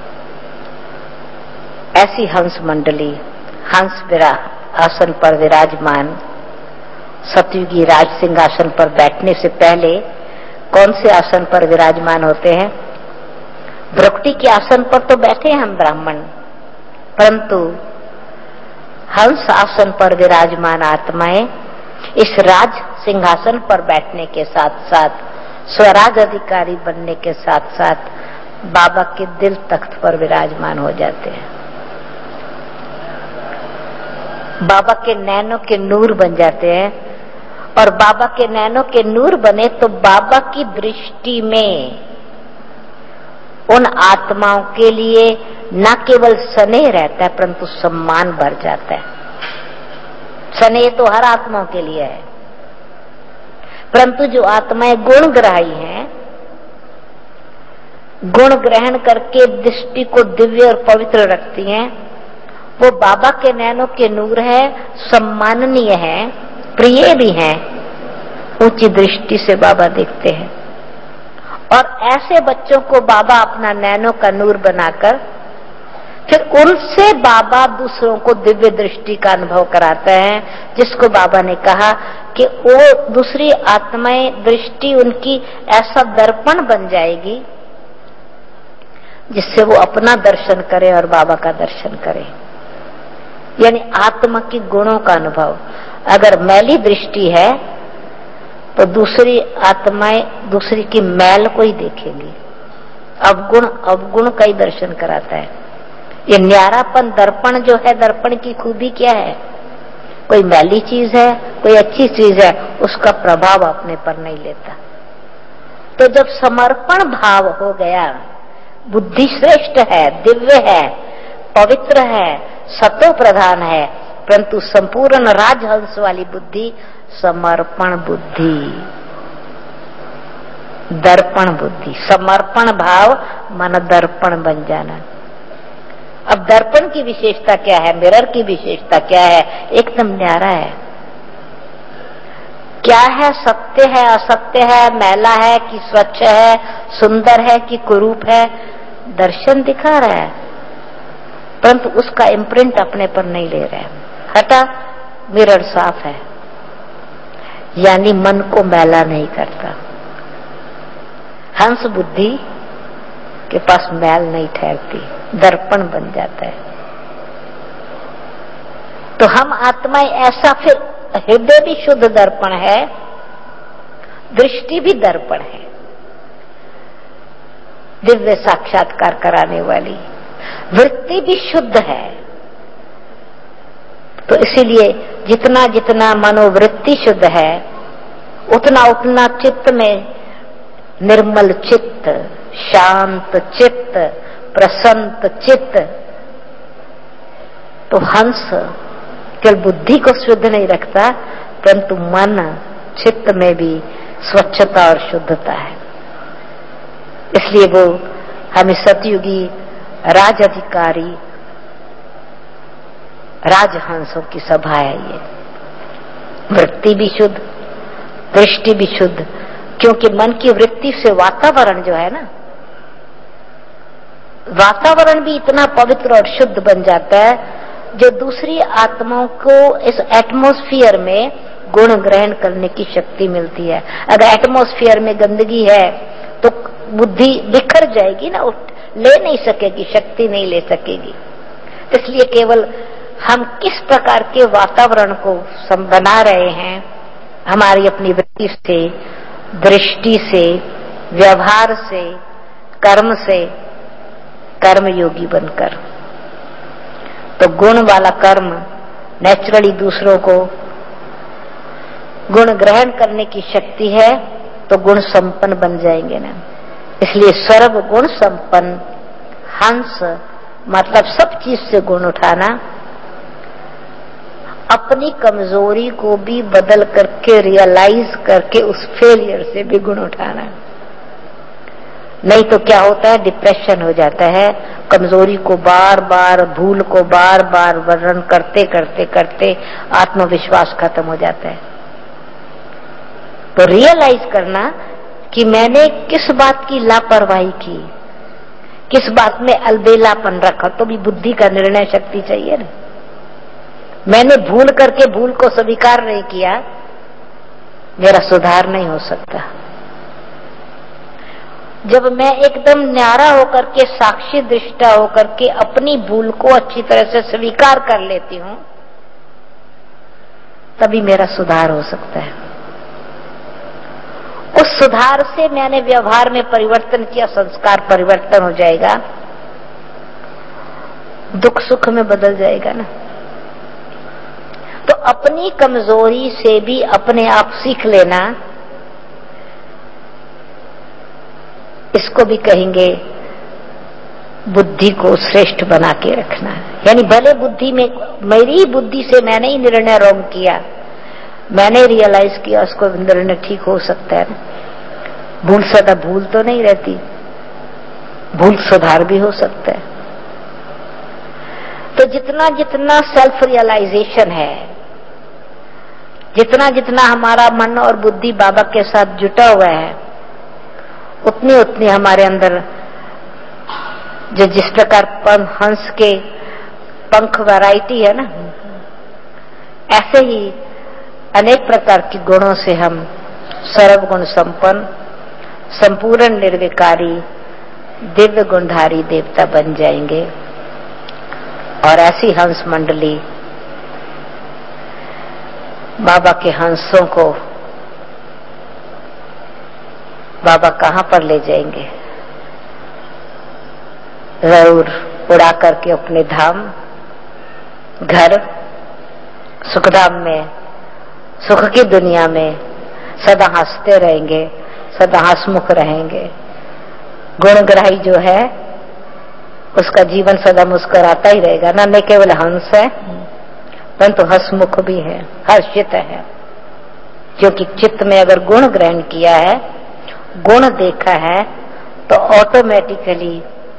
ऐसी हंस मंडली हंस आसन पर विराजमान सतयुगी राज सिंहासन पर बैठने से पहले कौन से आसन पर विराजमान होते हैं? भ्रुकुटी के आसन पर तो बैठे हैं हम ब्राह्मण, परंतु हंस आसन पर विराजमान आत्माएं इस राज सिंहासन पर बैठने के साथ साथ, स्वराज अधिकारी बनने के साथ साथ बाबा के दिल तख्त पर विराजमान हो जाते हैं। बाबा के नैनों के नूर बन जाते हैं, और बाबा के नैनों के नूर बने तो बाबा की दृष्टि में उन आत्माओं के लिए न केवल स्नेह रहता है परंतु सम्मान बढ़ जाता है। स्नेह तो हर आत्माओं के लिए है, परंतु जो आत्माएं गुणग्राही हैं, गुण ग्रहण करके दृष्टि को दिव्य और पवित्र रखती हैं, वो बाबा के नैनों के नूर है, सम्माननीय है, प्रिय भी हैं, ऊंची दृष्टि से बाबा देखते हैं। और ऐसे बच्चों को बाबा अपना नैनों का नूर बनाकर फिर उनसे बाबा दूसरों को दिव्य दृष्टि का अनुभव कराते हैं, जिसको बाबा ने कहा कि वो दूसरी आत्माएं दृष्टि उनकी ऐसा दर्पण बन जाएगी जिससे वो अपना दर्शन करे और बाबा का दर्शन करे। यानी आत्मा की गुणों का अनुभव। अगर मैली दृष्टि है तो दूसरी आत्माएं दूसरी की मैल को ही देखेंगी, अवगुण का ही दर्शन कराता है। ये न्यारापन दर्पण जो है, दर्पण की खूबी क्या है? कोई मैली चीज है, कोई अच्छी चीज है, उसका प्रभाव अपने पर नहीं लेता। तो जब समर्पण भाव हो गया, बुद्धि श्रेष्ठ है, दिव्य है, पवित्र है, सतो प्रधान है, परंतु संपूर्ण राजहंस वाली बुद्धि समर्पण बुद्धि, दर्पण बुद्धि। समर्पण भाव मन दर्पण बन जाना। अब दर्पण की विशेषता क्या है, मिरर की विशेषता क्या है? एकदम न्यारा है। क्या है? सत्य है, असत्य है, मैला है कि स्वच्छ है, सुंदर है कि कुरूप है, दर्शन दिखा रहा है, परंतु उसका इम्प्रिंट अपने पर नहीं ले रहा है। हटा, मिरर साफ है, यानी मन को मैला नहीं करता। हंस बुद्धि के पास मैल नहीं ठहरती, दर्पण बन जाता है। तो हम आत्माएं ऐसा, फिर हृदय भी शुद्ध दर्पण है, दृष्टि भी दर्पण है, दिव्य साक्षात्कार कराने वाली वृत्ति भी शुद्ध है। तो इसीलिए जितना जितना मनोवृत्ति शुद्ध है, उतना उतना चित्त में निर्मल चित्त, शांत चित्त, प्रसन्न चित्त। तो हंस केवल बुद्धि को शुद्ध नहीं रखता, परंतु मन चित्त में भी स्वच्छता और शुद्धता है। इसलिए वो हमें सतयुगी राज अधिकारी, राजहंसों की सभा है ये। वृत्ति भी शुद्ध, दृष्टि भी शुद्ध, क्योंकि मन की वृत्ति से वातावरण जो है ना, वातावरण भी इतना पवित्र और शुद्ध बन जाता है जो दूसरी आत्माओं को इस एटमॉस्फेयर में गुण ग्रहण करने की शक्ति मिलती है। अगर एटमॉस्फेयर में गंदगी है तो बुद्धि बिखर जाएगी ना, ले नहीं सकेगी, शक्ति नहीं ले सकेगी। इसलिए केवल हम किस प्रकार के वातावरण को बना रहे हैं हमारी अपनी वृत्ति से, दृष्टि से, व्यवहार से, कर्म से कर्मयोगी बनकर। तो गुण वाला कर्म नेचुरली दूसरों को गुण ग्रहण करने की शक्ति है, तो गुण संपन्न बन जाएंगे ना। इसलिए सर्व गुण संपन्न हंस मतलब सब चीज से गुण उठाना, अपनी कमजोरी को भी बदल करके रियलाइज करके उस फेलियर से भी गुण उठाना। नहीं तो क्या होता है, डिप्रेशन हो जाता है। कमजोरी को बार बार, भूल को बार बार वर्णन करते करते करते आत्मविश्वास खत्म हो जाता है। तो रियलाइज करना कि मैंने किस बात की लापरवाही की, किस बात में अलबेलापन रखा, तो भी बुद्धि का निर्णय शक्ति चाहिए ना। मैंने भूल करके भूल को स्वीकार नहीं किया, मेरा सुधार नहीं हो सकता। जब मैं एकदम न्यारा होकर के, साक्षी दृष्टा होकर के अपनी भूल को अच्छी तरह से स्वीकार कर लेती हूं, तभी मेरा सुधार हो सकता है। उस सुधार से मैंने व्यवहार में परिवर्तन किया, संस्कार परिवर्तन हो जाएगा, दुख सुख में बदल जाएगा ना। तो अपनी कमजोरी से भी अपने आप सीख लेना, इसको भी कहेंगे बुद्धि को श्रेष्ठ बना के रखना। यानी भले बुद्धि में, मेरी बुद्धि से मैंने ही निर्णय रॉन्ग किया, मैंने रियलाइज किया, उसको निर्णय ठीक हो सकता है। भूल सदा भूल तो नहीं रहती, भूल सुधार भी हो सकता है। तो जितना जितना सेल्फ रियलाइजेशन है, जितना जितना हमारा मन और बुद्धि बाबा के साथ जुटा हुआ है, उतनी उतनी हमारे अंदर जो जिस प्रकार हंस के पंख वैरायटी है ना, ऐसे ही अनेक प्रकार के गुणों से हम सर्वगुण संपन्न, संपूर्ण निर्विकारी, दिव्य गुणधारी देवता बन जाएंगे। और ऐसी हंस मंडली बाबा के हंसों को बाबा कहां पर ले जाएंगे? जरूर उड़ा करके अपने धाम, घर, सुखधाम में, सुख की दुनिया में सदा हंसते रहेंगे, सदा हंसमुख रहेंगे। गुणग्राही जो है उसका जीवन सदा मुस्कुराता ही रहेगा ना। न केवल हंस है परंतु हंसमुख भी है, हर्षित है। क्योंकि चित्त में अगर गुण ग्रहण किया है, गुण देखा है, तो ऑटोमेटिकली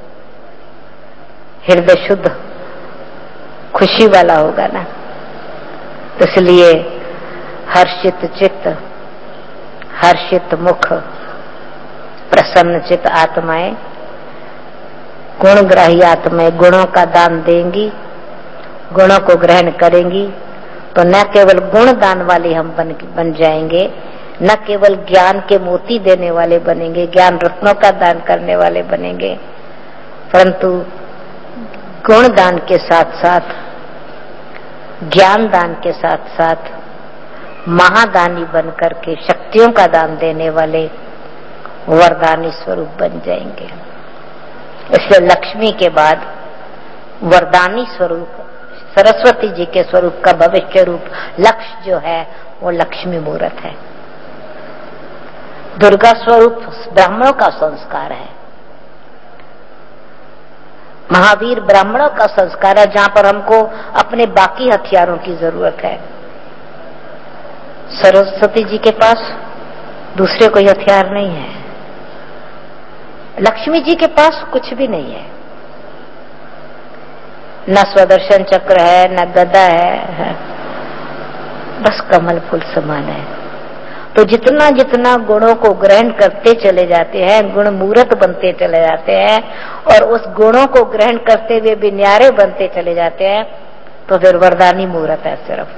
हृदय शुद्ध खुशी वाला होगा ना। इसलिए हर्षित चित्त, हर्षित मुख, प्रसन्न चित्त आत्माएं, गुणग्राही आत्माएं गुणों का दान देंगी, गुणों को ग्रहण करेंगी, तो न केवल गुण दान वाले हम बन जाएंगे, न केवल ज्ञान के मोती देने वाले बनेंगे, ज्ञान रत्नों का दान करने वाले बनेंगे, परंतु गुण दान के साथ साथ, ज्ञान दान के साथ साथ महादानी बनकर के शक्तियों का दान देने वाले वरदानी स्वरूप बन जाएंगे। इसलिए लक्ष्मी के बाद वरदानी स्वरूप सरस्वती जी के स्वरूप का भविष्य रूप लक्ष्य जो है वो लक्ष्मी मूर्त है। दुर्गा स्वरूप ब्राह्मणों का संस्कार है, महावीर ब्राह्मणों का संस्कार है, जहां पर हमको अपने बाकी हथियारों की जरूरत है। सरस्वती जी के पास दूसरे कोई हथियार नहीं है, लक्ष्मी जी के पास कुछ भी नहीं है, न स्वदर्शन चक्र है, न गदा है, बस कमल फूल समान है। तो जितना जितना गुणों को ग्रहण करते चले जाते हैं, गुण मूर्त बनते चले जाते हैं, और उस गुणों को ग्रहण करते हुए भी न्यारे बनते चले जाते हैं, तो फिर वरदानी मूर्त है। सिर्फ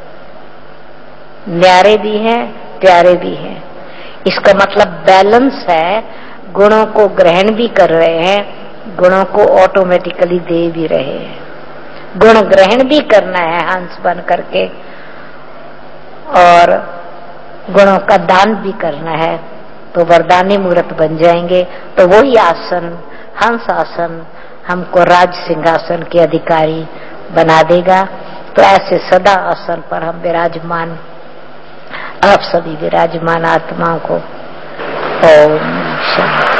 न्यारे भी हैं, प्यारे भी हैं। इसका मतलब बैलेंस है, गुणों को ग्रहण भी कर रहे हैं, गुणों को ऑटोमेटिकली दे भी रहे हैं। गुण ग्रहण भी करना है हंस बन करके, और गुणों का दान भी करना है तो वरदानी मूर्त बन जाएंगे। तो वही आसन, हंस आसन, हमको राज सिंहासन के अधिकारी बना देगा। तो ऐसे सदा आसन पर हम विराजमान, आप सभी विराजमान आत्माओं को ओम शांति।